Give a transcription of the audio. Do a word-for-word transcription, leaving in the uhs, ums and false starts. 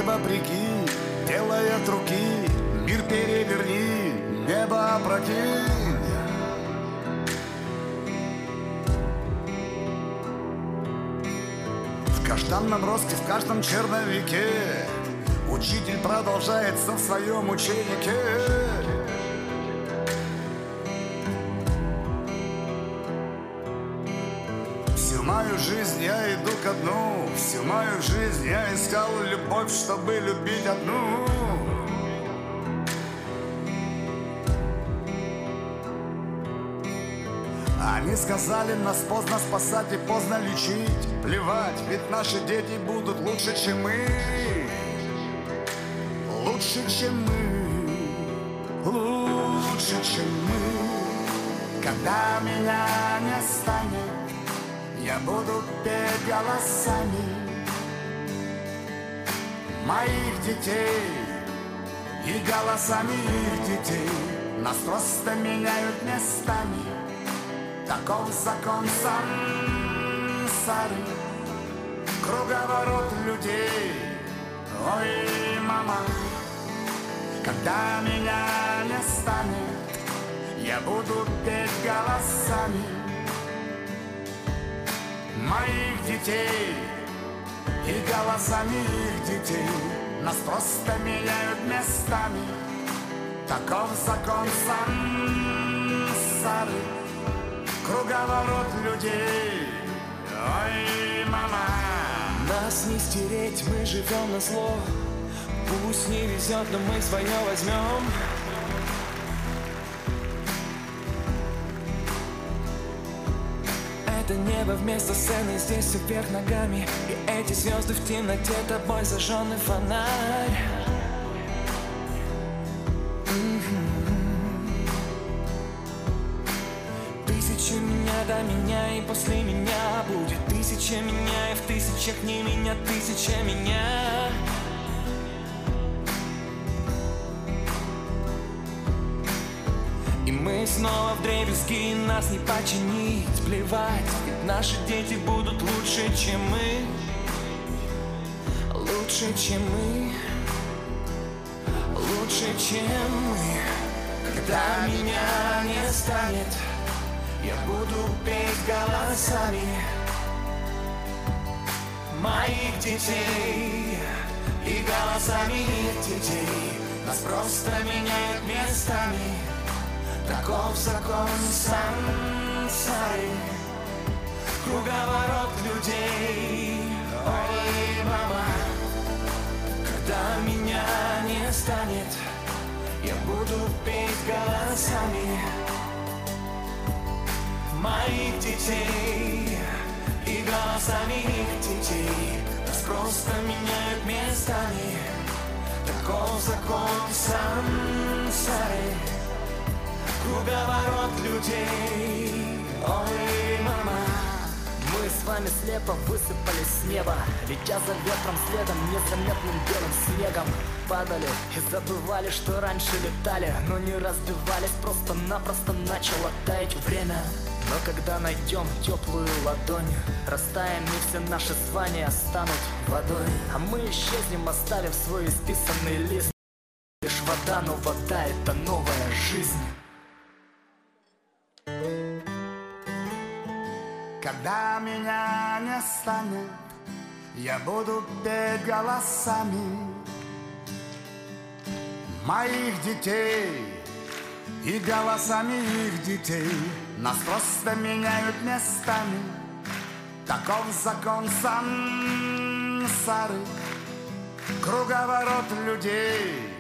небо прикинь, делай от руки, мир переверни, небо опрокинь. В каштанном росте, в каждом черновике учитель продолжается в своем ученике. Всю мою жизнь я иду ко дну, всю мою жизнь я искал любовь, чтобы любить одну. Они сказали, нас поздно спасать и поздно лечить. Плевать, ведь наши дети будут лучше, чем мы. Лучше, чем мы. Лучше, чем мы. Когда меня не станет, я буду петь голосами моих детей и голосами их детей. Нас просто меняют местами. Таков закон сансары, круговорот людей. Ой, мама, когда меня не станет, я буду петь голосами моих детей и голосами их детей. Нас просто меняют местами. Таков закон сансары, круговорот людей. Ой, мама. Нас не стереть, мы живем на зло. Пусть не везет, но мы свое возьмем. Это небо вместо сцены, здесь все вверх ногами. И эти звезды в темноте, тобой зажженный фонарь. Тысячи меня до меня и после меня будет тысяча меня, и в тысячах не меня, тысяча меня. И мы снова вдребезги, нас не починить. Плевать, ведь наши дети будут лучше, чем мы. Лучше, чем мы. Лучше, чем мы. Когда меня не станет, я буду петь голосами моих детей и голосами их детей. Нас просто меняют местами. Таков закон сансары, круговорот людей. Ой, мама, когда меня не станет, я буду петь голосами моих детей и голосами их детей. Нас просто меняют местами. Таков закон сансары, круговорот людей. Ой, мама. Мы с вами слепо высыпались с неба, летя за ветром следом, незаметным белым снегом. Падали и забывали, что раньше летали, но не разбивались, просто-напросто начало таять время. Но когда найдем теплую ладонь, растаем, и все наши звания станут водой. А мы исчезнем, оставив свой исписанный лист. Лишь вода, но вода — это новая жизнь. Когда меня не станет, я буду петь голосами моих детей и голосами их детей. Нас просто меняют местами. Таков закон сансары, круговорот людей.